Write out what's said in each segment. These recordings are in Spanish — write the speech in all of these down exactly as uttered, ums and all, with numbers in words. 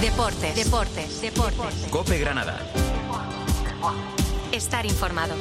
Deportes, deportes, deportes. COPE Granada. Estar informado.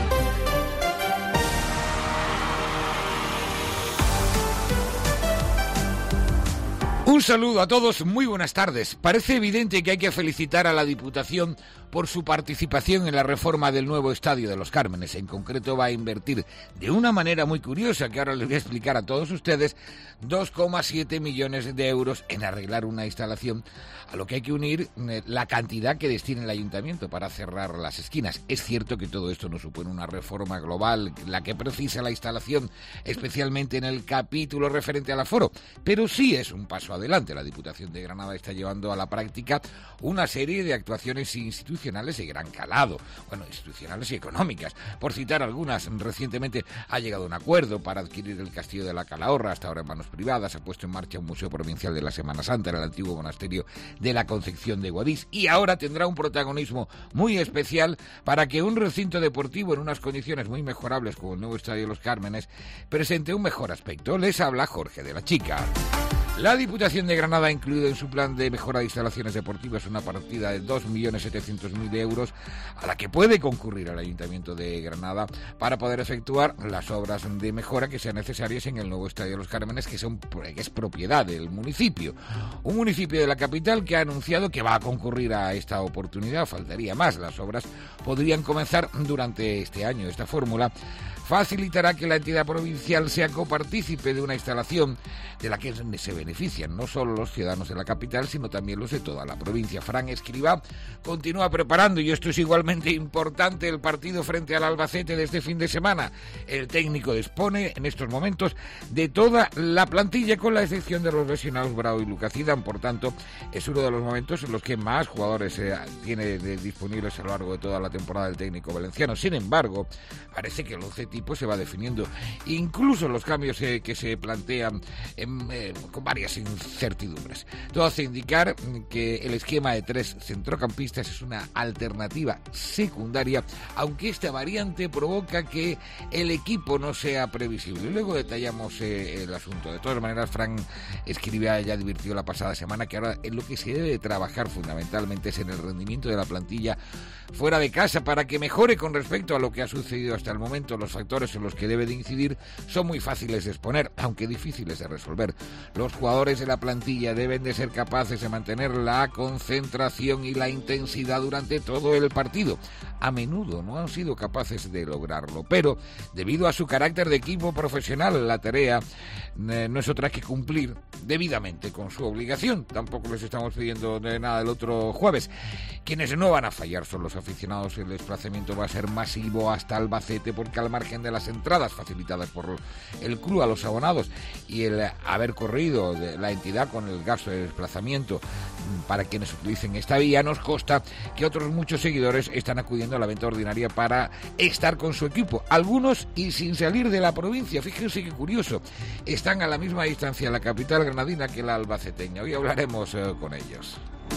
Un saludo a todos, muy buenas tardes. Parece evidente que hay que felicitar a la Diputación por su participación en la reforma del nuevo Estadio de los Cármenes. En concreto va a invertir de una manera muy curiosa, que ahora les voy a explicar a todos ustedes, dos coma siete millones de euros en arreglar una instalación, a lo que hay que unir la cantidad que destina el Ayuntamiento para cerrar las esquinas. Es cierto que todo esto no supone una reforma global, la que precisa la instalación, especialmente en el capítulo referente al aforo, pero sí es un paso adelante. La Diputación de Granada está llevando a la práctica una serie de actuaciones institucionales de gran calado, bueno, institucionales y económicas. Por citar algunas, recientemente ha llegado a un acuerdo para adquirir el Castillo de la Calahorra, hasta ahora en manos privadas. Ha puesto en marcha un museo provincial de la Semana Santa en el antiguo monasterio de la Concepción de Guadix, y ahora tendrá un protagonismo muy especial para que un recinto deportivo en unas condiciones muy mejorables como el nuevo Estadio de los Cármenes presente un mejor aspecto. Les habla Jorge de la Chica. La Diputación de Granada ha incluido en su plan de mejora de instalaciones deportivas una partida de dos millones setecientos mil euros a la que puede concurrir el Ayuntamiento de Granada para poder efectuar las obras de mejora que sean necesarias en el nuevo Estadio de los Cármenes, que, son, que es propiedad del municipio. Un municipio de la capital que ha anunciado que va a concurrir a esta oportunidad. Faltaría más. Las obras podrían comenzar durante este año. Esta fórmula facilitará que la entidad provincial sea copartícipe de una instalación de la que se benefician no solo los ciudadanos de la capital, sino también los de toda la provincia. Fran Escribá continúa preparando, y esto es igualmente importante, el partido frente al Albacete de este fin de semana. El técnico dispone en estos momentos de toda la plantilla, con la excepción de los lesionados Bravo y Lucas Zidane. Por tanto, es uno de los momentos en los que más jugadores eh, tiene de, disponibles a lo largo de toda la temporada del técnico valenciano. Sin embargo, parece que el once tipo se va definiendo. Incluso los cambios eh, que se plantean en, eh, con varias incertidumbres. Todo hace indicar que el esquema de tres centrocampistas es una alternativa secundaria, aunque esta variante provoca que el equipo no sea previsible. Luego detallamos eh, el asunto. De todas maneras, Fran Escribá ya advirtió la pasada semana que ahora en lo que se debe trabajar fundamentalmente es en el rendimiento de la plantilla fuera de casa, para que mejore con respecto a lo que ha sucedido hasta el momento. Los factores en los que debe de incidir son muy fáciles de exponer, aunque difíciles de resolver. Los jugadores de la plantilla deben de ser capaces de mantener la concentración y la intensidad durante todo el partido. A menudo no han sido capaces de lograrlo, pero debido a su carácter de equipo profesional, la tarea eh, no es otra que cumplir debidamente con su obligación. Tampoco les estamos pidiendo de nada el otro jueves. Quienes no van a fallar son los aficionados. El desplazamiento va a ser masivo hasta Albacete, porque al margen de las entradas facilitadas por el club a los abonados y el haber corrido de la entidad con el gasto de desplazamiento para quienes utilicen esta vía, nos consta que otros muchos seguidores están acudiendo a la venta ordinaria para estar con su equipo, algunos y sin salir de la provincia. Fíjense qué curioso, están a la misma distancia la capital granadina que la albaceteña. Hoy hablaremos eh, con ellos.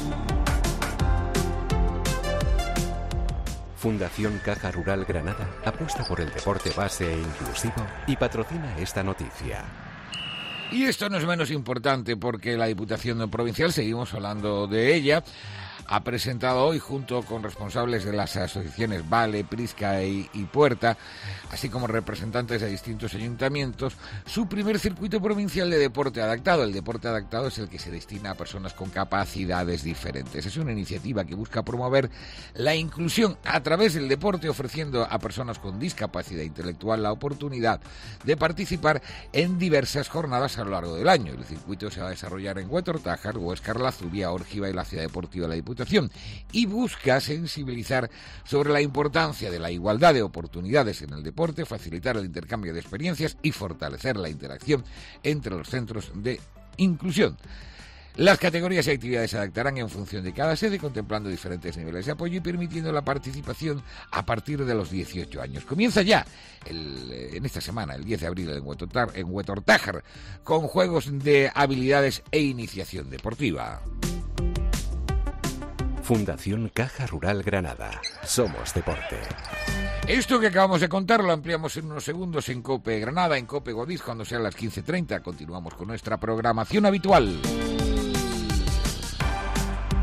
Fundación Caja Rural Granada apuesta por el deporte base e inclusivo y patrocina esta noticia. Y esto no es menos importante, porque la Diputación Provincial, seguimos hablando de ella, ha presentado hoy, junto con responsables de las asociaciones Vale, Prisca y, y Puerta, así como representantes de distintos ayuntamientos, su primer circuito provincial de deporte adaptado. El deporte adaptado es el que se destina a personas con capacidades diferentes. Es una iniciativa que busca promover la inclusión a través del deporte, ofreciendo a personas con discapacidad intelectual la oportunidad de participar en diversas jornadas a lo largo del año. El circuito se va a desarrollar en Huetortájar, Huéscar, La Zubia, Órgiva y la Ciudad Deportiva de la Diputación, y busca sensibilizar sobre la importancia de la igualdad de oportunidades en el deporte, facilitar el intercambio de experiencias y fortalecer la interacción entre los centros de inclusión. Las categorías y actividades se adaptarán en función de cada sede, contemplando diferentes niveles de apoyo y permitiendo la participación a partir de los dieciocho años. Comienza ya el, en esta semana, el diez de abril, en Huetortájar, en Huetortájar, con juegos de habilidades e iniciación deportiva. Fundación Caja Rural Granada. Somos deporte. Esto que acabamos de contar lo ampliamos en unos segundos en COPE Granada, en COPE Guadix, cuando sean las quince treinta. Continuamos con nuestra programación habitual.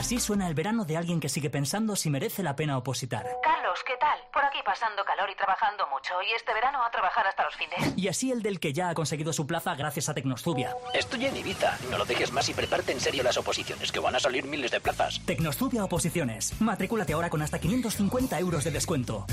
Así suena el verano de alguien que sigue pensando si merece la pena opositar. Carlos, ¿qué tal? Por aquí pasando calor y trabajando mucho. Y este verano a trabajar hasta los fines. Y así el del que ya ha conseguido su plaza gracias a Tecnostubia. Estoy en Ibiza. No lo dejes más y prepárate en serio las oposiciones, que van a salir miles de plazas. Tecnostubia Oposiciones. Matricúlate ahora con hasta quinientos cincuenta euros de descuento.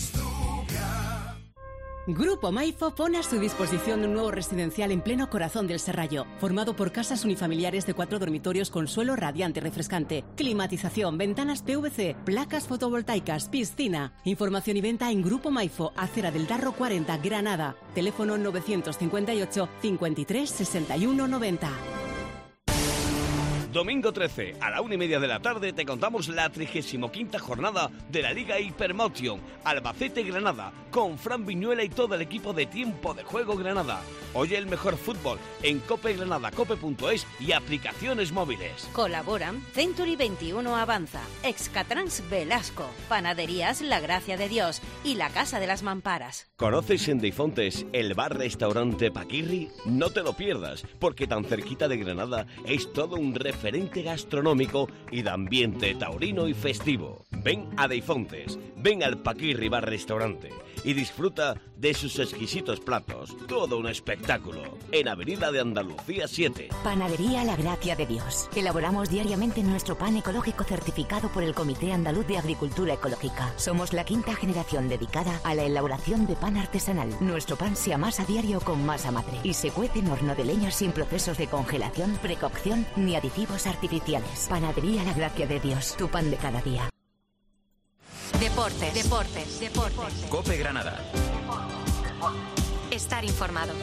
Grupo Maifo pone a su disposición un nuevo residencial en pleno corazón del Serrallo, formado por casas unifamiliares de cuatro dormitorios con suelo radiante y refrescante, climatización, ventanas P V C, placas fotovoltaicas, piscina. Información y venta en Grupo Maifo, Acera del Darro cuarenta, Granada. Teléfono novecientos cincuenta y ocho, cincuenta y tres, sesenta y uno, noventa. Domingo trece, a la una y media de la tarde, te contamos la trigésimo quinta jornada de la Liga Hypermotion Albacete-Granada, con Fran Viñuela y todo el equipo de Tiempo de Juego Granada. Oye el mejor fútbol en Cope Granada, cope punto es y aplicaciones móviles. Colaboran Century veintiuno Avanza, Excatrans Velasco, Panaderías La Gracia de Dios y La Casa de las Mamparas. ¿Conoces en Deifontes el bar-restaurante Paquirri? No te lo pierdas, porque tan cerquita de Granada es todo un referente gastronómico y de ambiente taurino y festivo. Ven a Deifontes, ven al Paquirri bar-restaurante y disfruta de sus exquisitos platos. Todo un espectáculo. En Avenida de Andalucía siete. Panadería La Gracia de Dios. Elaboramos diariamente nuestro pan ecológico certificado por el Comité Andaluz de Agricultura Ecológica. Somos la quinta generación dedicada a la elaboración de pan artesanal. Nuestro pan se amasa a diario con masa madre y se cuece en horno de leña sin procesos de congelación, precocción ni aditivos artificiales. Panadería La Gracia de Dios. Tu pan de cada día. Deportes, deportes, deportes. Cope Granada. Estar informado.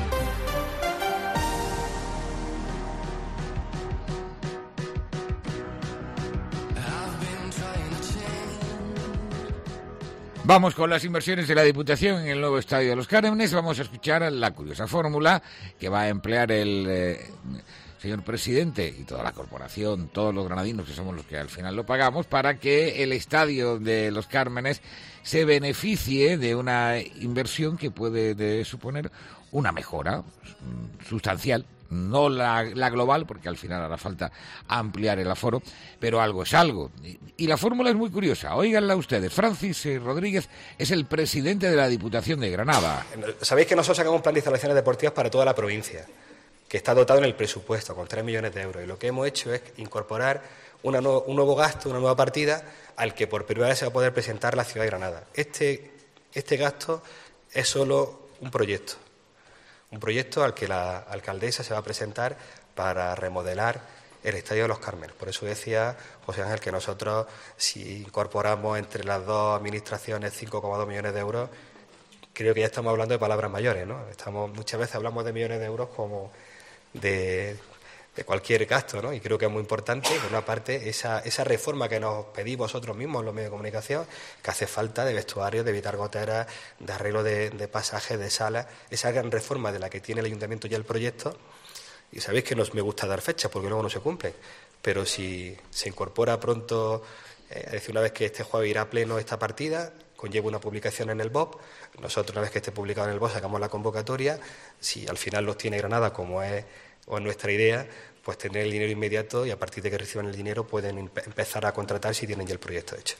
Vamos con las inversiones de la Diputación en el nuevo Estadio de los Cármenes. Vamos a escuchar la curiosa fórmula que va a emplear el eh, señor presidente y toda la corporación, todos los granadinos que somos los que al final lo pagamos, para que el Estadio de los Cármenes se beneficie de una inversión que puede de suponer una mejora sustancial. No la, la global, porque al final hará falta ampliar el aforo, pero algo es algo. Y, y la fórmula es muy curiosa. Óiganla ustedes. Francis Rodríguez es el presidente de la Diputación de Granada. Sabéis que nosotros sacamos un plan de instalaciones deportivas para toda la provincia, que está dotado en el presupuesto con tres millones de euros. Y lo que hemos hecho es incorporar una no, un nuevo gasto, una nueva partida, al que por primera vez se va a poder presentar la ciudad de Granada. Este, este gasto es solo un proyecto. Un proyecto al que la alcaldesa se va a presentar para remodelar el Estadio de los Cármenes. Por eso decía José Ángel que nosotros, si incorporamos entre las dos administraciones cinco coma dos millones de euros, creo que ya estamos hablando de palabras mayores, ¿no? Estamos, muchas veces hablamos de millones de euros como de, de cualquier gasto, ¿no? Y creo que es muy importante, por una parte, esa, esa reforma que nos pedís vosotros mismos en los medios de comunicación, que hace falta de vestuarios, de evitar goteras, de arreglo de, de pasajes, de salas, esa gran reforma de la que tiene el Ayuntamiento ya el proyecto. Y sabéis que no me gusta dar fechas porque luego no se cumplen, pero si se incorpora pronto, eh, es decir, una vez que este jueves irá a pleno esta partida, conlleva una publicación en el B O P, nosotros una vez que esté publicado en el B O P sacamos la convocatoria, si al final los tiene Granada como es, o es nuestra idea, pues tener el dinero inmediato y a partir de que reciban el dinero pueden empe- empezar a contratar si tienen ya el proyecto hecho.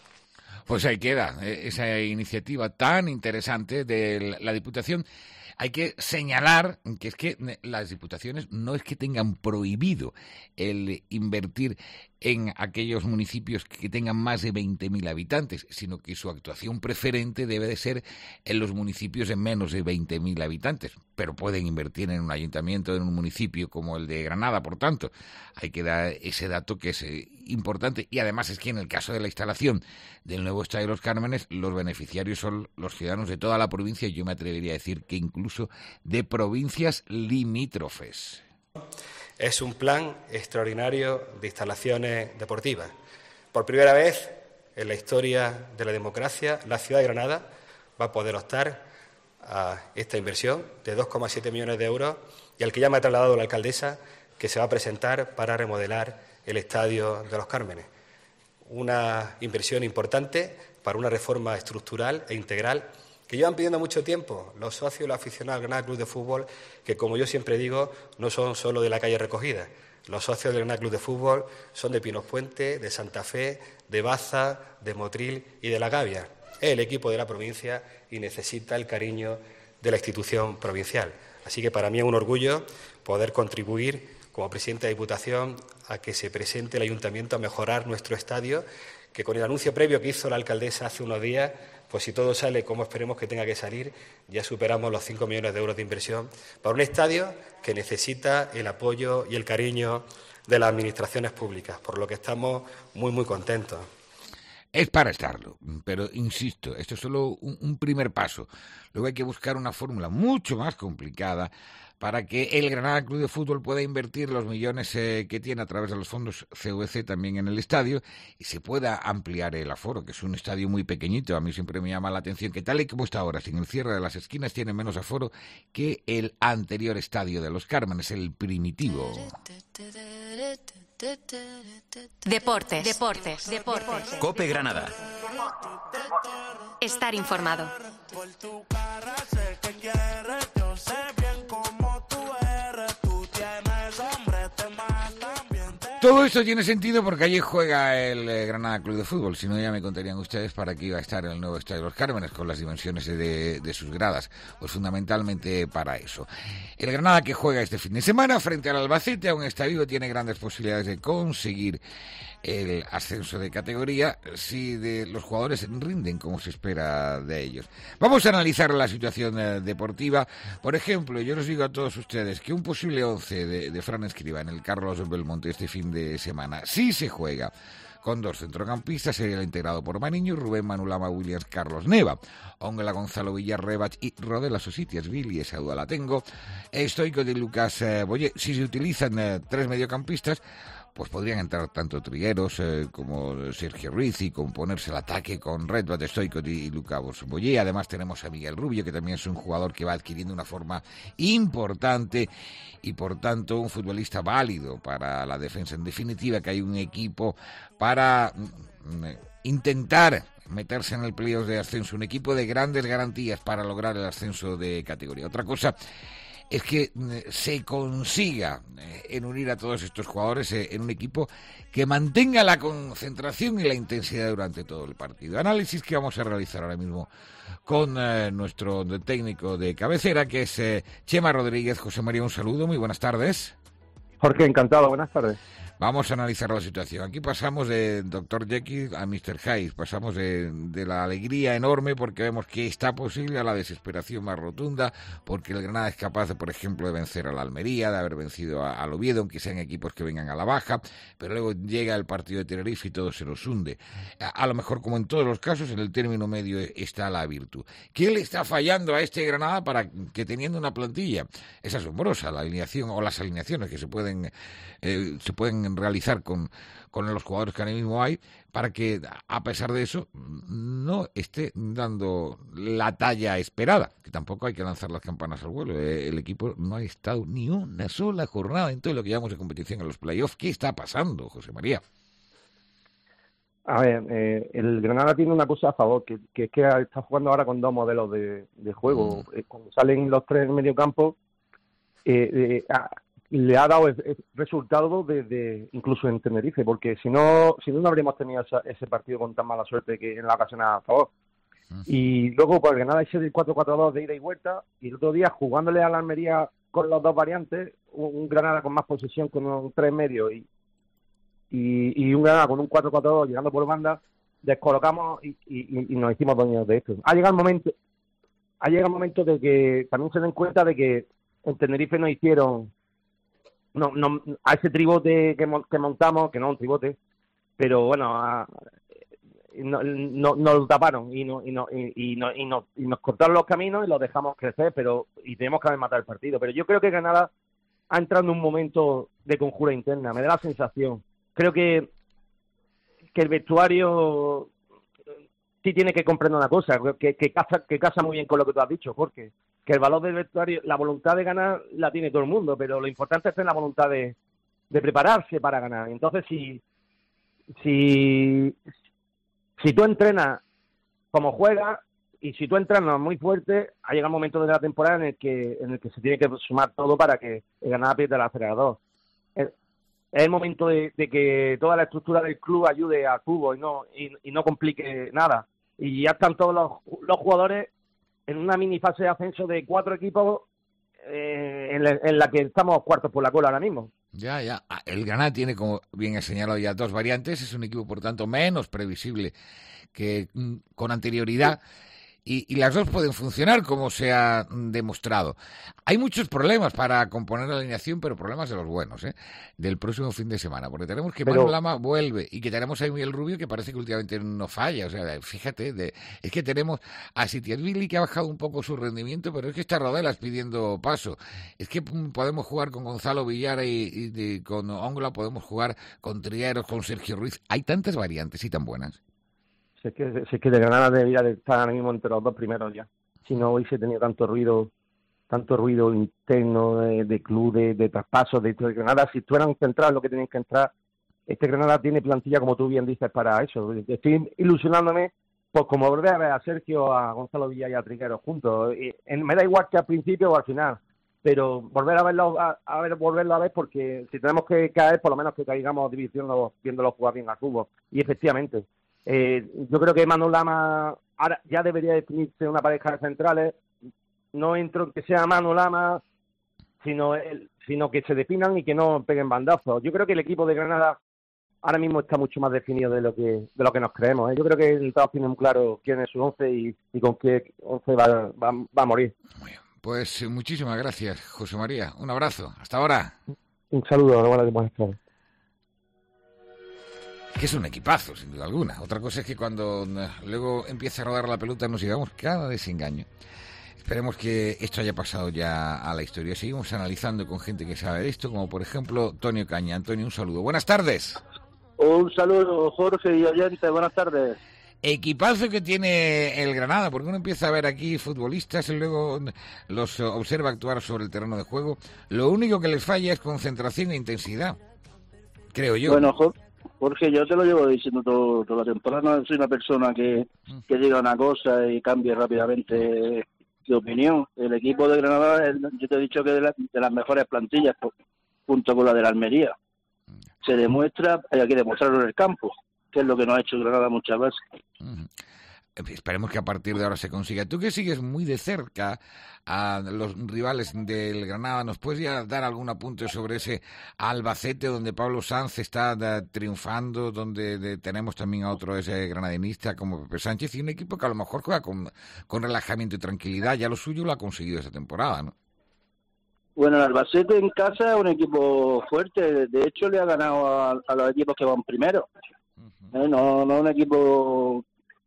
Pues ahí queda eh, esa iniciativa tan interesante de la Diputación. Hay que señalar que es que las diputaciones no es que tengan prohibido el invertir en aquellos municipios que tengan más de veinte mil habitantes, sino que su actuación preferente debe de ser en los municipios de menos de veinte mil habitantes. Pero pueden invertir en un ayuntamiento, en un municipio como el de Granada, por tanto. Hay que dar ese dato que es importante. Y además es que en el caso de la instalación del nuevo Estadio de los Cármenes, los beneficiarios son los ciudadanos de toda la provincia, y yo me atrevería a decir que incluso de provincias limítrofes. Es un plan extraordinario de instalaciones deportivas. Por primera vez en la historia de la democracia, la ciudad de Granada va a poder optar a esta inversión de dos coma siete millones de euros y al que ya me ha trasladado la alcaldesa, que se va a presentar para remodelar el Estadio de los Cármenes. Una inversión importante para una reforma estructural e integral que llevan pidiendo mucho tiempo los socios y los aficionados del Granada Club de Fútbol, que como yo siempre digo, no son solo de la calle Recogida. Los socios del Granada Club de Fútbol son de Pinos Puente, de Santa Fe, de Baza, de Motril y de La Gavia. Es el equipo de la provincia y necesita el cariño de la institución provincial. Así que para mí es un orgullo poder contribuir como presidente de Diputación a que se presente el Ayuntamiento a mejorar nuestro estadio, que con el anuncio previo que hizo la alcaldesa hace unos días, pues si todo sale como esperemos que tenga que salir, ya superamos los cinco millones de euros de inversión para un estadio que necesita el apoyo y el cariño de las administraciones públicas, por lo que estamos muy, muy contentos. Es para estarlo, pero insisto, esto es solo un, un primer paso. Luego hay que buscar una fórmula mucho más complicada para que el Granada Club de Fútbol pueda invertir los millones eh, que tiene a través de los fondos C V C también en el estadio y se pueda ampliar el aforo, que es un estadio muy pequeñito. A mí siempre me llama la atención que tal y como está ahora, sin el cierre de las esquinas, tiene menos aforo que el anterior estadio de los Cármenes, el primitivo. Deportes. Deportes. Deportes. COPE Granada. Estar informado. Todo esto tiene sentido porque allí juega el eh, Granada Club de Fútbol, si no ya me contarían ustedes para qué iba a estar en el nuevo Estadio de los Cármenes con las dimensiones de, de sus gradas, pues fundamentalmente para eso. El Granada que juega este fin de semana frente al Albacete, aún está vivo, tiene grandes posibilidades de conseguir el ascenso de categoría si de los jugadores rinden como se espera de ellos. Vamos a analizar la situación eh, deportiva. Por ejemplo, yo les digo a todos ustedes que un posible once de, de Fran Escribá en el Carlos Belmonte este fin de semana, si se juega con dos centrocampistas, sería el integrado por Maniño, Rubén Manulama, Williams, Carlos Neva, Óngela, Gonzalo Villar, Rebach y Rodela Sositias, Billy, esa duda la tengo, Stoico de Lucas eh, Boyé. Si se utilizan eh, tres mediocampistas, pues podrían entrar tanto Trigueros eh, como Sergio Ruiz y componerse el ataque con Redbat, Stoico y Lucas Boyé. Además tenemos a Miguel Rubio, que también es un jugador que va adquiriendo una forma importante y por tanto un futbolista válido para la defensa. En definitiva, que hay un equipo para mm, intentar meterse en el playoff de ascenso, un equipo de grandes garantías para lograr el ascenso de categoría. Otra cosa es que se consiga en unir a todos estos jugadores en un equipo que mantenga la concentración y la intensidad durante todo el partido. Análisis que vamos a realizar ahora mismo con eh, nuestro técnico de cabecera, que es eh, Chema Rodríguez. José María, un saludo, muy buenas tardes. Jorge, encantado, buenas tardes. Vamos a analizar la situación. Aquí pasamos de doctor Jekyll a mister Hyde, pasamos de, de la alegría enorme porque vemos que está posible a la desesperación más rotunda, porque el Granada es capaz, de, por ejemplo, de vencer a la Almería, de haber vencido a, al Oviedo, aunque sean equipos que vengan a la baja, pero luego llega el partido de Tenerife y todo se los hunde. A, a lo mejor, como en todos los casos, en el término medio está la virtud. ¿Qué le está fallando a este Granada para que, teniendo una plantilla, es asombrosa la alineación o las alineaciones que se pueden, eh, se pueden realizar con, con los jugadores que ahora mismo hay, para que a pesar de eso no esté dando la talla esperada, que tampoco hay que lanzar las campanas al vuelo? El equipo no ha estado ni una sola jornada en todo lo que llamamos de competición en los playoffs. ¿Qué está pasando, José María? A ver, eh, el Granada tiene una cosa a favor, que, que es que está jugando ahora con dos modelos de, de juego. Mm. Eh, cuando salen los tres en medio campo, eh, eh, a, le ha dado el, el resultado de, de incluso en Tenerife, porque si no si no, no habríamos tenido esa, ese partido con tan mala suerte que en la ocasión a favor. Uh-huh. Y luego, pues Granada ese del cuatro cuatro dos de ida y vuelta, y el otro día jugándole a la Almería con los dos variantes, un, un Granada con más posesión, con un tres medio y, y, y un Granada con un cuatro cuatro dos llegando por banda, descolocamos y, y, y nos hicimos dueños de esto. Ha llegado el momento, ha llegado el momento de que también se den cuenta de que en Tenerife nos hicieron No, no, a ese tribote que, que montamos, que no es un tribote, pero bueno, a, no, no, nos lo taparon y, no, y, no, y, y, no, y, no, y nos cortaron los caminos y los dejamos crecer, pero y tenemos que matar el partido. Pero yo creo que Granada ha entrado en un momento de conjura interna, me da la sensación. Creo que, que el vestuario sí tiene que comprender una cosa, que, que, casa, que casa muy bien con lo que tú has dicho, Jorge. Que el valor del vestuario, la voluntad de ganar la tiene todo el mundo, pero lo importante es tener la voluntad de, de prepararse para ganar. Entonces, si, si, si tú entrenas como juegas, y si tú entrenas muy fuerte, ha llegado el momento de la temporada en el que en el que se tiene que sumar todo para que el Granada pierda el acelerador. Es, es el momento de, de que toda la estructura del club ayude al fútbol y no y, y no complique nada. Y ya están todos los, los jugadores en una mini fase de ascenso de cuatro equipos eh, en, la, en la que estamos cuartos por la cola ahora mismo. Ya, ya. El Granada tiene, como bien ha señalado ya, dos variantes. Es un equipo, por tanto, menos previsible que con anterioridad. Y, y las dos pueden funcionar, como se ha demostrado. Hay muchos problemas para componer la alineación, pero problemas de los buenos, ¿eh? Del próximo fin de semana. Porque tenemos que pero... Manu Lama vuelve y que tenemos a Miguel Rubio, que parece que últimamente no falla. O sea, fíjate, de, es que tenemos a Sitiasvili, que ha bajado un poco su rendimiento, pero es que está Rodelas pidiendo paso. Es que podemos jugar con Gonzalo Villara y, y de, con Ongla, podemos jugar con Trigueros, con Sergio Ruiz. Hay tantas variantes y tan buenas. Si es que, si es que de Granada debería de estar ahora mismo entre los dos primeros ya. Si no hubiese tenido tanto ruido, tanto ruido interno de, de club, de, de traspasos, de, de Granada, si estuvieran centrados lo que tenían que entrar, este Granada tiene plantilla, como tú bien dices, para eso. Estoy ilusionándome, pues como volver a ver a Sergio, a Gonzalo Villa y a Trigueros juntos. Y, en, me da igual que al principio o al final, pero volver a verlo a, a ver, volverlo a ver, porque si tenemos que caer, por lo menos que caigamos dividiendo, viéndolo jugar bien al fútbol. Y efectivamente, Eh, yo creo que Manu Lama ahora ya debería definirse una pareja de centrales. No entro en que sea Manu Lama, sino, el, sino que se definan y que no peguen bandazos. Yo creo que el equipo de Granada ahora mismo está mucho más definido de lo que de lo que nos creemos, ¿eh? Yo creo que todos tienen claro quién es su once y, y con qué once va, va, va a morir. Pues muchísimas gracias, José María. Un abrazo. Hasta ahora. Un saludo. Buenas tardes. Que es un equipazo, sin duda alguna. Otra cosa es que cuando luego empieza a rodar la pelota nos llevamos cada desengaño. Esperemos que esto haya pasado ya a la historia. Seguimos analizando con gente que sabe de esto, como por ejemplo Antonio Caña. Antonio, un saludo. Buenas tardes. Un saludo, Jorge y oyentes. Buenas tardes. Equipazo que tiene el Granada, porque uno empieza a ver aquí futbolistas y luego los observa actuar sobre el terreno de juego. Lo único que les falla es concentración e intensidad, creo yo. Bueno, Jorge. Porque yo te lo llevo diciendo todo, toda la temporada. No soy una persona que, que diga una cosa y cambie rápidamente de opinión. El equipo de Granada, yo te he dicho que es de, la, de las mejores plantillas, junto con la de la Almería. Se demuestra, hay que demostrarlo en el campo, que es lo que nos ha hecho Granada muchas veces. Uh-huh. Esperemos que a partir de ahora se consiga. Tú que sigues muy de cerca a los rivales del Granada, ¿nos puedes ya dar algún apunte sobre ese Albacete donde Pablo Sanz está da, triunfando, donde de, tenemos también a otro ese granadinista como Pepe Sánchez y un equipo que a lo mejor juega con, con relajamiento y tranquilidad? Ya lo suyo lo ha conseguido esta temporada, ¿no? Bueno, el Albacete en casa es un equipo fuerte. De hecho, le ha ganado a, a los equipos que van primero. Uh-huh. ¿Eh? No, no un equipo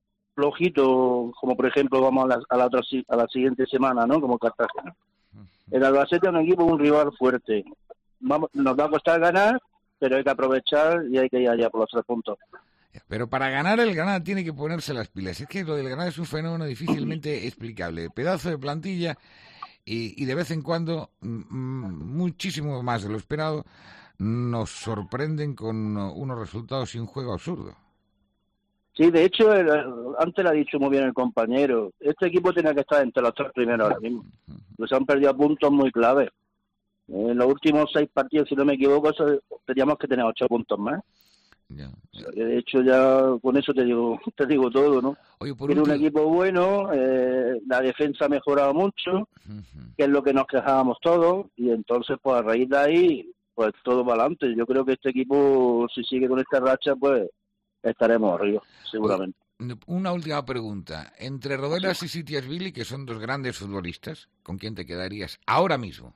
flojito, como por ejemplo vamos a la, a la otra a la siguiente semana, ¿no? Como Cartagena. El Albacete es un equipo, un rival fuerte. Vamos, nos va a costar ganar, pero hay que aprovechar y hay que ir allá por los tres puntos. Pero para ganar el Granada tiene que ponerse las pilas. Es que lo del Granada es un fenómeno difícilmente explicable. Pedazo de plantilla y, y de vez en cuando, m- muchísimo más de lo esperado, nos sorprenden con unos resultados y un juego absurdo. Sí, de hecho, el, antes lo ha dicho muy bien el compañero, este equipo tiene que estar entre los tres primeros ahora mismo. Pues han perdido puntos muy claves. En los últimos seis partidos, si no me equivoco, eso, teníamos que tener ocho puntos más. Ya, ya. O sea, que de hecho, ya con eso te digo te digo todo, ¿no? Oye, por Tiene último... un equipo bueno, eh, la defensa ha mejorado mucho, uh-huh. que es lo que nos quejábamos todos, y entonces, pues a raíz de ahí, pues todo para adelante. Yo creo que este equipo, si sigue con esta racha, pues estaremos arriba, seguramente. Una última pregunta. Entre Rodelas y Sitiasvili, que son dos grandes futbolistas, ¿con quién te quedarías ahora mismo?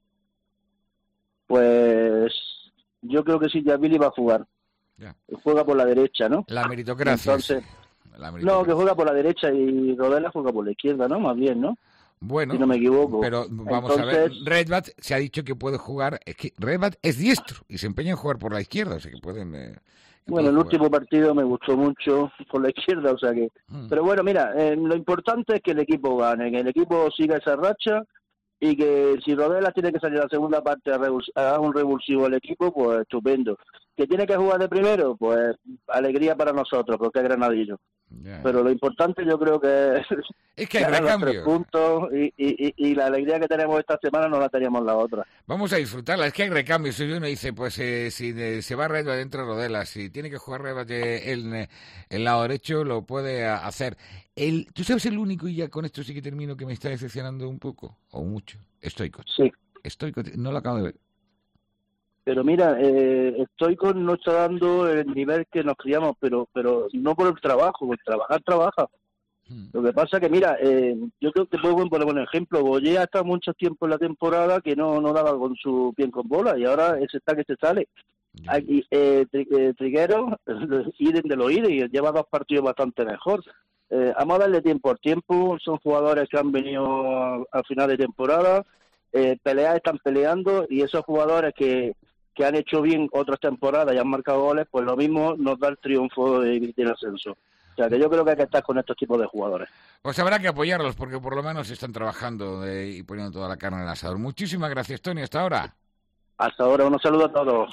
Pues yo creo que Sitiasvili va a jugar. Ya. Juega por la derecha, ¿no? La meritocracia. Entonces, la meritocracia. No, que juega por la derecha y Rodelas juega por la izquierda, ¿no? Más bien, ¿no? Bueno, si no me equivoco. Pero vamos Entonces... a ver, Redbat se ha dicho que puede jugar, es que Redbat es diestro y se empeña en jugar por la izquierda, o sea que pueden... Eh... Bueno, el último partido me gustó mucho por la izquierda, o sea que... Mm. Pero bueno, mira, eh, lo importante es que el equipo gane, que el equipo siga esa racha y que si Rodelas tiene que salir a la segunda parte a, revuls- a un revulsivo al equipo, pues estupendo. ¿Que tiene que jugar de primero? Pues alegría para nosotros, porque es granadillo. Yeah. Pero lo importante yo creo que es, es que hay los recambio. tres puntos y, y, y la alegría que tenemos esta semana no la teníamos la otra. Vamos a disfrutarla, es que hay recambios. Si uno dice, pues eh, si eh, se va Redva adentro Rodela, si tiene que jugar Redva el, el lado derecho, lo puede hacer. El, ¿Tú sabes el único, y ya con esto sí que termino, que me está decepcionando un poco, o mucho? Stoichkov. Sí. Stoichkov, no lo acabo de ver. Pero mira, eh, Stoichkov no está dando el nivel que nos criamos, pero pero no por el trabajo, por trabajar, trabaja. Hmm. Lo que pasa que, mira, eh, yo creo que puedo poner un ejemplo. Goya ha estado mucho tiempo en la temporada que no no daba con su pie con bola y ahora ese está que se sale. Yeah. Aquí, eh, tri, eh, Triguero, Iden de los Iden, y lleva dos partidos bastante mejor. Eh, vamos a darle tiempo al tiempo, son jugadores que han venido a, a final de temporada, eh, pelear están peleando, y esos jugadores que que han hecho bien otras temporadas y han marcado goles, pues lo mismo nos da el triunfo de, del ascenso. O sea, que yo creo que hay que estar con estos tipos de jugadores. Pues habrá que apoyarlos, porque por lo menos están trabajando eh, y poniendo toda la carne en el asador. Muchísimas gracias, Tony. Hasta ahora. Hasta ahora. Un saludo a todos.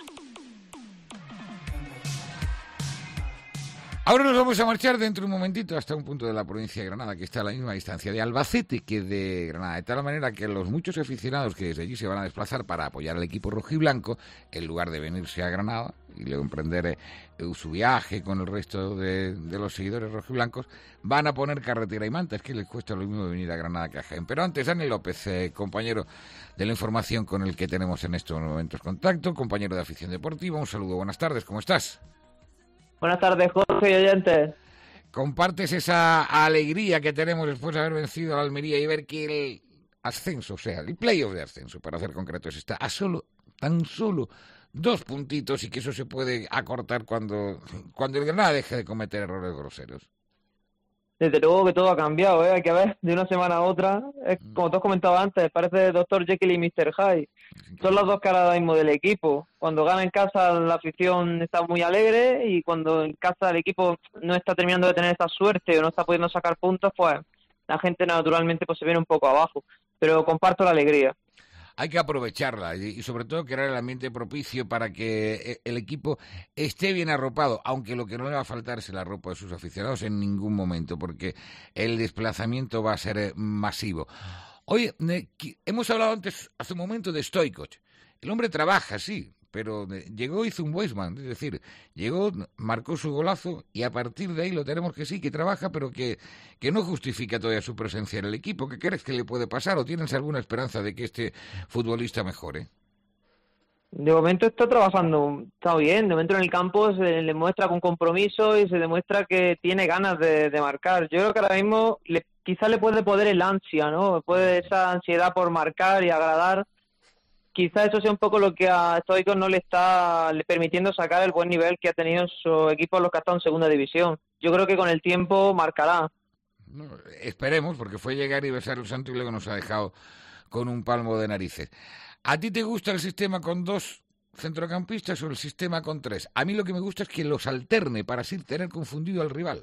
Ahora nos vamos a marchar dentro de un momentito hasta un punto de la provincia de Granada, que está a la misma distancia de Albacete que de Granada, de tal manera que los muchos aficionados que desde allí se van a desplazar para apoyar al equipo rojiblanco, en lugar de venirse a Granada y luego emprender eh, su viaje con el resto de, de los seguidores rojiblancos, van a poner carretera y manta. Es que les cuesta lo mismo venir a Granada que a Jaén. Pero antes, Dani López, eh, compañero de la información con el que tenemos en estos momentos contacto, compañero de afición deportiva, un saludo, buenas tardes, ¿cómo estás? Buenas tardes, Jorge y oyentes. ¿Compartes esa alegría que tenemos después de haber vencido a la Almería y ver que el ascenso, o sea, el playoff de ascenso, para ser concretos, está a solo, tan solo dos puntitos, y que eso se puede acortar cuando, cuando el Granada deje de cometer errores groseros? Desde luego que todo ha cambiado, ¿eh? Hay que ver de una semana a otra. Es, como tú has comentado antes, parece doctor Jekyll y mister Hyde. Son las dos caras ahora mismo del equipo. Cuando gana en casa la afición está muy alegre, y cuando en casa el equipo no está terminando de tener esta suerte o no está pudiendo sacar puntos, pues la gente naturalmente pues se viene un poco abajo. Pero comparto la alegría. Hay que aprovecharla y sobre todo crear el ambiente propicio para que el equipo esté bien arropado, aunque lo que no le va a faltar es el arropo de sus aficionados en ningún momento, porque el desplazamiento va a ser masivo. Oye, hemos hablado antes, hace un momento, de Stoichkov. El hombre trabaja, sí, pero llegó, hizo un Weissman, es decir, llegó, marcó su golazo, y a partir de ahí lo tenemos que sí, que trabaja, pero que, que no justifica todavía su presencia en el equipo. ¿Qué crees que le puede pasar, o tienes alguna esperanza de que este futbolista mejore? De momento está trabajando, está bien, de momento en el campo se le muestra con compromiso y se demuestra que tiene ganas de, de marcar. Yo creo que ahora mismo le, quizás le puede poder el ansia, ¿no? Puede esa ansiedad por marcar y agradar. Quizás eso sea un poco lo que a Stoichkov no le está le permitiendo sacar el buen nivel que ha tenido en su equipo, los que ha estado en segunda división. Yo creo que con el tiempo marcará. No, esperemos, porque fue llegar y besar el santo y luego nos ha dejado con un palmo de narices. ¿A ti te gusta el sistema con dos centrocampistas o el sistema con tres? A mí lo que me gusta es que los alterne para así tener confundido al rival.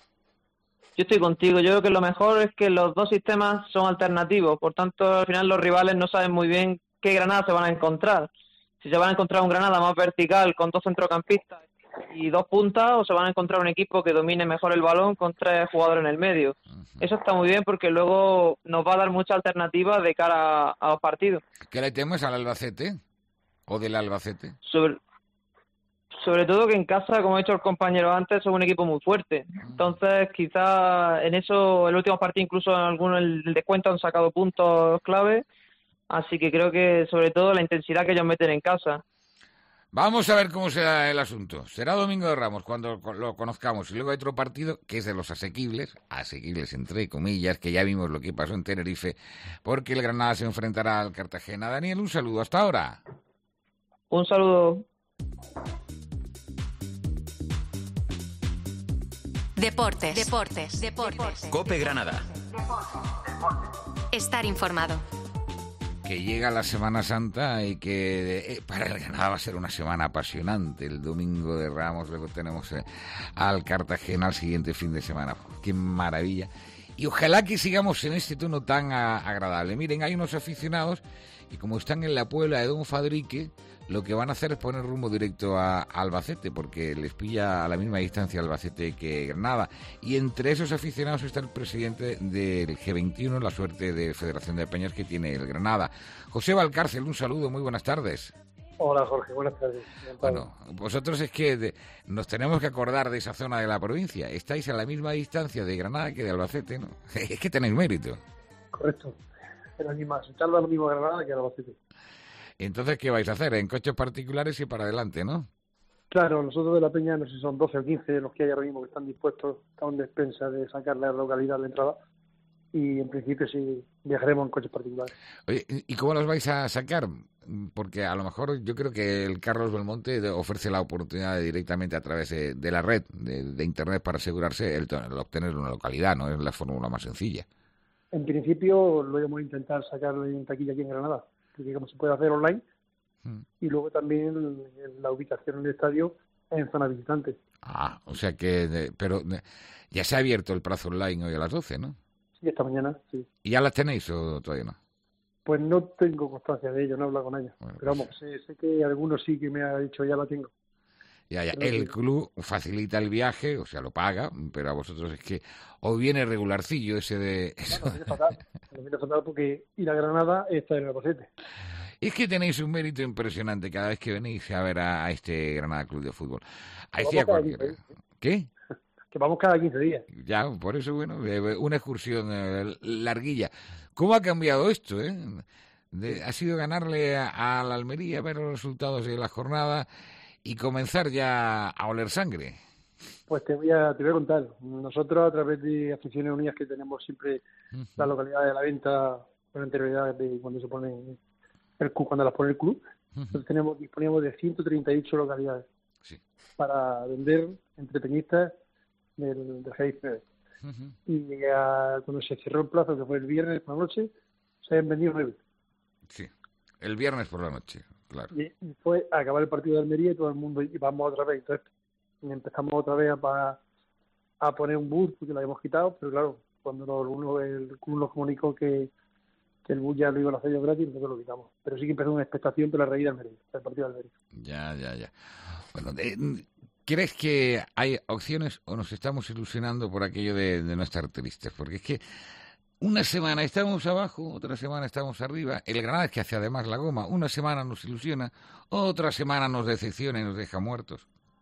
Yo estoy contigo. Yo creo que lo mejor es que los dos sistemas son alternativos. Por tanto, al final los rivales no saben muy bien qué Granada se van a encontrar. Si se van a encontrar un Granada más vertical con dos centrocampistas y dos puntas, o se van a encontrar un equipo que domine mejor el balón con tres jugadores en el medio. Uh-huh. Eso está muy bien, porque luego nos va a dar mucha alternativa de cara a, a los partidos. ¿Qué le temes al Albacete? ¿O del Albacete? Sobre, sobre todo que en casa, como ha dicho el compañero antes, son un equipo muy fuerte. Uh-huh. Entonces, quizá en eso, el último partido, incluso en algunos el descuento han sacado puntos clave. Así que creo que, sobre todo, la intensidad que ellos meten en casa. Vamos a ver cómo será el asunto. Será Domingo de Ramos cuando lo conozcamos. Y luego hay otro partido que es de los asequibles, asequibles entre comillas, que ya vimos lo que pasó en Tenerife, porque el Granada se enfrentará al Cartagena. Daniel, un saludo. Hasta ahora. Un saludo. Deportes. Deportes. Deportes. COPE Granada. Estar informado. Que llega la Semana Santa y que eh, para el Granada va a ser una semana apasionante. El Domingo de Ramos, luego tenemos eh, al Cartagena al siguiente fin de semana. ¡Qué maravilla! y ojalá que sigamos en este tono tan a, agradable. Miren, hay unos aficionados y como están en la Puebla de Don Fadrique, lo que van a hacer es poner rumbo directo a, a Albacete, porque les pilla a la misma distancia Albacete que Granada. Y entre esos aficionados está el presidente del G veintiuno, la suerte de Federación de Peñas que tiene el Granada. José Valcárcel, un saludo, muy buenas tardes. Hola Jorge, buenas tardes. Bueno, vosotros es que de, nos tenemos que acordar de esa zona de la provincia. Estáis a la misma distancia de Granada que de Albacete, ¿no? Es que tenéis mérito. Correcto. Es la misma, se tarda lo mismo Granada que Albacete. Entonces, ¿qué vais a hacer? En coches particulares y para adelante, ¿no? Claro, nosotros de la Peña, no sé si son doce o quince los que hay ahora mismo que están dispuestos a un despensa de sacar la localidad de la entrada. Y en principio sí viajaremos en coches particulares. Oye, ¿y cómo los vais a sacar? Porque a lo mejor yo creo que el Carlos Belmonte ofrece la oportunidad de directamente a través de, de la red, de, de Internet, para asegurarse el, el obtener una localidad, ¿no? Es la fórmula más sencilla. En principio lo íbamos a intentar sacar en taquilla aquí en Granada, porque como se puede hacer online, hmm. y luego también en la ubicación en el estadio en zona visitante. Ah, o sea que, de, pero de, ya se ha abierto el plazo online hoy a las doce, ¿no? Sí, esta mañana, sí. ¿Y ya las tenéis o todavía no? Pues no tengo constancia de ello, no he hablado con ella. Bueno, pero vamos, pues... sé, sé que algunos sí que me ha dicho ya la tengo. Ya, ya. El club facilita el viaje, o sea, lo paga, pero a vosotros es que os viene regularcillo ese de... Eso. No, no viene fatal, no viene fatal porque ir a Granada está en el Albacete. Es que tenéis un mérito impresionante cada vez que venís a ver a, a este Granada Club de Fútbol. Ahí sí a cualquiera. ¿Qué? Que vamos cada quince días. Ya, por eso, bueno, una excursión eh, larguilla. ¿Cómo ha cambiado esto, eh? De, ha sido ganarle a, a la Almería, ver los resultados de la jornada y comenzar ya a oler sangre. Pues te voy a, te voy a contar. Nosotros, a través de Aficiones Unidas, que tenemos siempre uh-huh. la localidad de la venta con anterioridad de cuando se pone el club, cuando las pone el club, uh-huh. entonces tenemos, disponíamos de ciento treinta y ocho localidades sí. para vender entre peñistas del, del G I C. Uh-huh. Y uh, cuando se cerró el plazo, que fue el viernes por la noche, se han vendido nueve. Sí, el viernes por la noche, claro. Y, y fue a acabar el partido de Almería y todo el mundo, y vamos otra vez. Entonces empezamos otra vez a, a poner un bus, porque lo habíamos quitado, pero claro, cuando lo, uno, el club nos comunicó que, que el bus ya lo iban a hacer yo gratis, entonces lo quitamos. Pero sí que empezó una expectación por la raíz de Almería, el partido de Almería. Ya, ya, ya. Bueno, de... ¿Crees que hay opciones o nos estamos ilusionando por aquello de, de no estar tristes? Porque es que una semana estamos abajo, otra semana estamos arriba. El Granada es que hace además la goma. Una semana nos ilusiona, otra semana nos decepciona y nos deja muertos.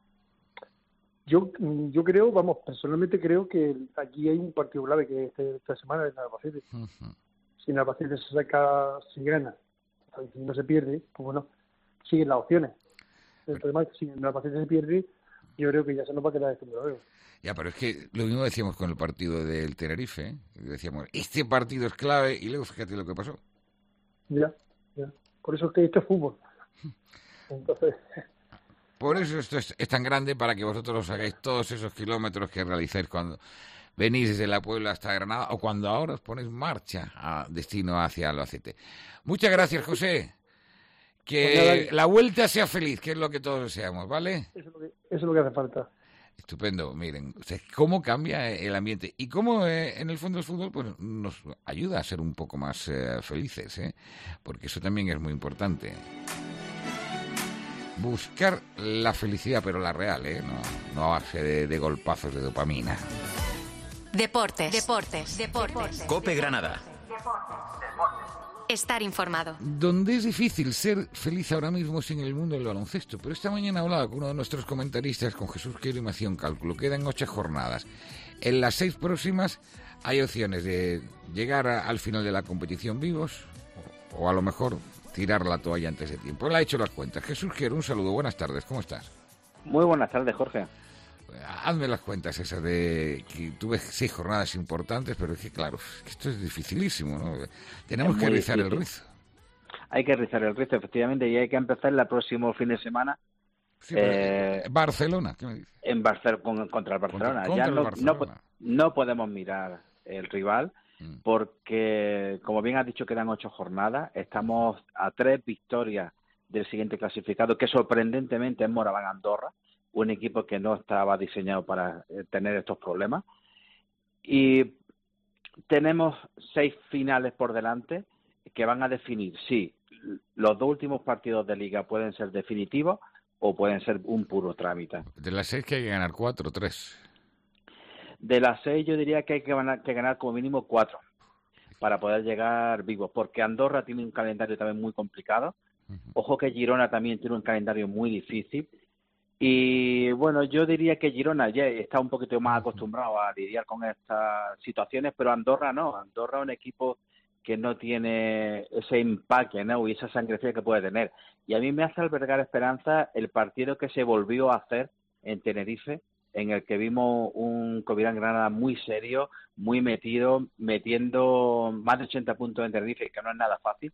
Yo yo creo, vamos, personalmente creo que aquí hay un partido clave que este, esta semana es el Albacete. Uh-huh. Si el Albacete se saca, si gana, si no se pierde, pues bueno, siguen las opciones. El problema es que si el Albacete se pierde, yo creo que ya se nos va a quedar este juego. Ya, pero es que lo mismo decíamos con el partido del Tenerife, ¿eh? Decíamos, este partido es clave y luego fíjate lo que pasó. Ya, ya. Por eso es que esto es fútbol. Entonces... Por eso esto es, es tan grande, para que vosotros hagáis todos esos kilómetros que realizáis cuando venís desde la Puebla hasta Granada o cuando ahora os ponéis marcha a destino hacia Albacete. Muchas gracias, José. Que pues la vuelta sea feliz, que es lo que todos deseamos, ¿vale? Eso es lo que, eso es lo que hace falta. Estupendo, miren, o sea, cómo cambia el ambiente y cómo eh, en el fondo el fútbol pues nos ayuda a ser un poco más eh, felices, ¿eh? Porque eso también es muy importante. Buscar la felicidad, pero la real, ¿eh? No, no a base de, de golpazos de dopamina. Deportes, deportes, deportes. COPE Granada. Estar informado. Donde es difícil ser feliz ahora mismo es en el mundo del baloncesto, pero esta mañana he hablado con uno de nuestros comentaristas, con Jesús Quero, y me hacía un cálculo. Quedan ocho jornadas. En las seis próximas hay opciones de llegar a, al final de la competición vivos o, o a lo mejor tirar la toalla antes de tiempo. Él ha hecho las cuentas. Jesús Quero, un saludo, buenas tardes, ¿cómo estás? Muy buenas tardes, Jorge. Hazme las cuentas esas de que tuve seis jornadas importantes, pero es que claro, esto es dificilísimo, ¿no? Tenemos que rizar el rizo. Hay que rizar el rizo, efectivamente, y hay que empezar el próximo fin de semana. Sí, eh, Barcelona, ¿qué me dices? En Barcelona, con, contra el Barcelona. Contra, contra ya el no, Barcelona. No, no podemos mirar el rival, mm. porque, como bien has dicho, quedan ocho jornadas. Estamos a tres victorias del siguiente clasificado, que sorprendentemente es Moraván Andorra, un equipo que no estaba diseñado para tener estos problemas. Y tenemos seis finales por delante que van a definir si los dos últimos partidos de Liga pueden ser definitivos o pueden ser un puro trámite. De las seis que hay que ganar cuatro, tres. De las seis yo diría que hay que ganar, que ganar como mínimo cuatro para poder llegar vivos, porque Andorra tiene un calendario también muy complicado. Ojo que Girona también tiene un calendario muy difícil. Y bueno, yo diría que Girona ya está un poquito más acostumbrado a lidiar con estas situaciones, pero Andorra no. Andorra es un equipo que no tiene ese empaque, ¿no? Y esa sangre fría que puede tener. Y a mí me hace albergar esperanza el partido que se volvió a hacer en Tenerife, en el que vimos un Covirán Granada muy serio, muy metido, metiendo más de ochenta puntos en Tenerife, que no es nada fácil.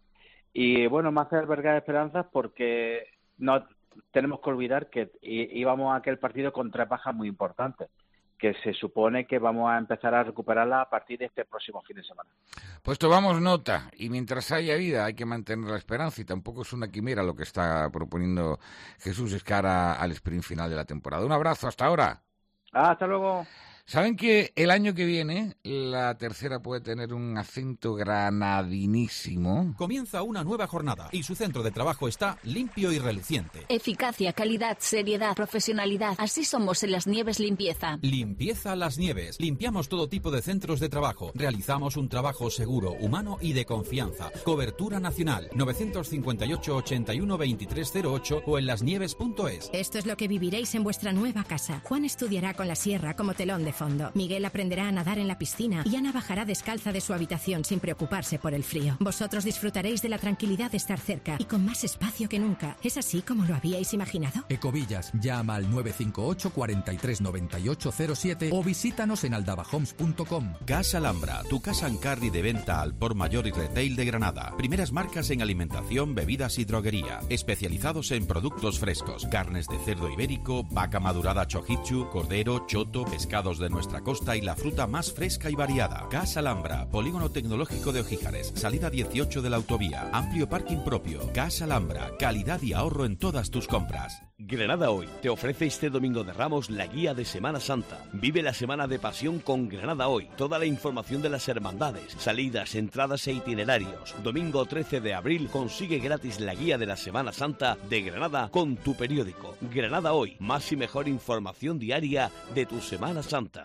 Y bueno, me hace albergar esperanzas porque no tenemos que olvidar que íbamos a aquel partido con tres bajas muy importantes, que se supone que vamos a empezar a recuperarla a partir de este próximo fin de semana. Pues tomamos nota, y mientras haya vida hay que mantener la esperanza, y tampoco es una quimera lo que está proponiendo Jesús es cara al sprint final de la temporada. Un abrazo, hasta ahora. Ah, hasta luego. ¿Saben que el año que viene la tercera puede tener un acento granadinísimo? Comienza una nueva jornada y su centro de trabajo está limpio y reluciente. Eficacia, calidad, seriedad, profesionalidad. Así somos en Las Nieves Limpieza. Limpieza Las Nieves. Limpiamos todo tipo de centros de trabajo. Realizamos un trabajo seguro, humano y de confianza. Cobertura nacional. nueve cinco ocho, ochenta y uno, veintitrés cero ocho o en lasnieves punto es. Esto es lo que viviréis en vuestra nueva casa. Juan estudiará con la sierra como telón de fondo. Miguel aprenderá a nadar en la piscina y Ana bajará descalza de su habitación sin preocuparse por el frío. Vosotros disfrutaréis de la tranquilidad de estar cerca y con más espacio que nunca. ¿Es así como lo habíais imaginado? Ecovillas, llama al nueve cinco ocho, cuarenta y tres, noventa y ocho cero siete o visítanos en aldabahomes punto com. Casa Alhambra, tu casa en carry de venta al por mayor y retail de Granada. Primeras marcas en alimentación, bebidas y droguería. Especializados en productos frescos, carnes de cerdo ibérico, vaca madurada chojichu, cordero, choto, pescados de nuestra costa y la fruta más fresca y variada. Casa Alhambra, Polígono Tecnológico de Ojíjares, salida dieciocho de la autovía, amplio parking propio. Casa Alhambra, calidad y ahorro en todas tus compras. Granada Hoy te ofrece este domingo de Ramos la guía de Semana Santa. Vive la semana de pasión con Granada Hoy. Toda la información de las hermandades, salidas, entradas e itinerarios. Domingo trece de abril consigue gratis la guía de la Semana Santa de Granada con tu periódico. Granada Hoy, más y mejor información diaria de tu Semana Santa.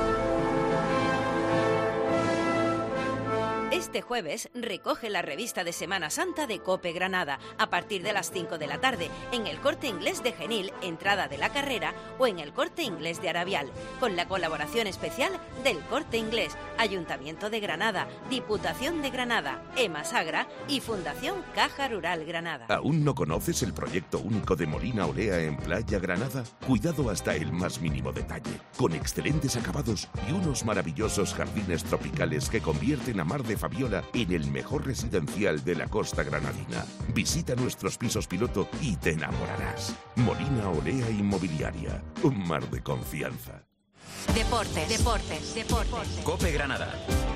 Este jueves recoge la revista de Semana Santa de COPE Granada a partir de las cinco de la tarde en el Corte Inglés de Genil, entrada de la Carrera, o en el Corte Inglés de Arabial, con la colaboración especial del Corte Inglés, Ayuntamiento de Granada, Diputación de Granada, EMA Sagra y Fundación Caja Rural Granada. ¿Aún no conoces el proyecto único de Molina Olea en Playa Granada? Cuidado hasta el más mínimo detalle, con excelentes acabados y unos maravillosos jardines tropicales que convierten a Mar de Fabiola en el mejor residencial de la costa granadina. Visita nuestros pisos piloto y te enamorarás. Molina Olea Inmobiliaria, un mar de confianza. Deportes, deportes, deportes. COPE Granada.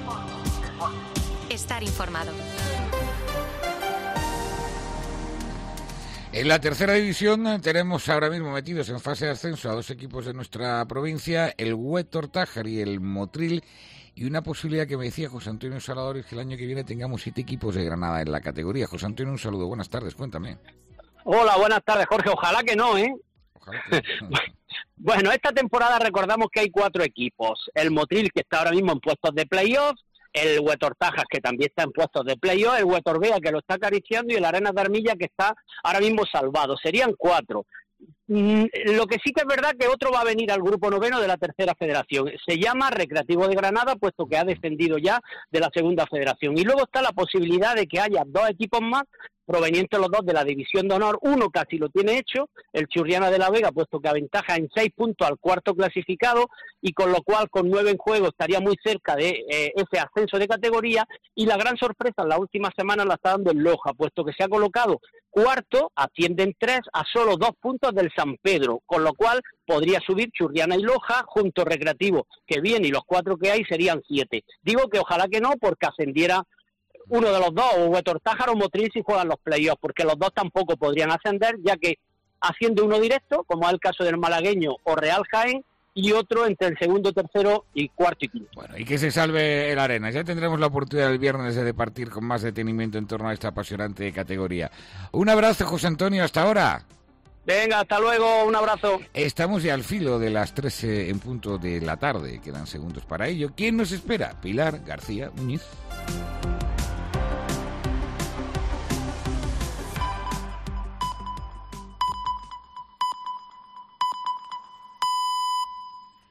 Estar informado. En la tercera división tenemos ahora mismo metidos en fase de ascenso a dos equipos de nuestra provincia, el Huétor Tájar y el Motril, y una posibilidad que me decía José Antonio Salvador es que el año que viene tengamos siete equipos de Granada en la categoría. José Antonio, un saludo, buenas tardes, cuéntame. Hola, buenas tardes, Jorge, ojalá que no, ¿eh? Ojalá que no. Bueno, esta temporada recordamos que hay cuatro equipos, el Motril, que está ahora mismo en puestos de playoff, el Huétor Tajas, que también está en puestos de playoff, el Huétor Vega, que lo está acariciando, y el Arenas de Armilla, que está ahora mismo salvado. Serían cuatro. Mm, lo que sí que es verdad que otro va a venir al grupo noveno de la tercera federación. Se llama Recreativo de Granada, puesto que ha descendido ya de la segunda federación. Y luego está la posibilidad de que haya dos equipos más, provenientes los dos de la División de Honor. Uno casi lo tiene hecho, el Churriana de la Vega, puesto que aventaja en seis puntos al cuarto clasificado, y con lo cual con nueve en juego estaría muy cerca de eh, ese ascenso de categoría. Y la gran sorpresa en la última semana la está dando el Loja, puesto que se ha colocado cuarto, ascienden tres a solo dos puntos del San Pedro, con lo cual podría subir Churriana y Loja, junto Recreativo, que viene, y los cuatro que hay serían siete. Digo que ojalá que no, porque ascendiera uno de los dos, o Huétor Tájar o Motril, si juegan los playoffs, porque los dos tampoco podrían ascender, ya que asciende uno directo, como es el caso del malagueño o Real Jaén, y otro entre el segundo, tercero y cuarto y quinto. Bueno, y que se salve el Arenas. Ya tendremos la oportunidad el viernes de departir con más detenimiento en torno a esta apasionante categoría. Un abrazo, José Antonio, hasta ahora. Venga, hasta luego, un abrazo. Estamos ya al filo de las trece en punto de la tarde. Quedan segundos para ello. ¿Quién nos espera? Pilar García Muñiz.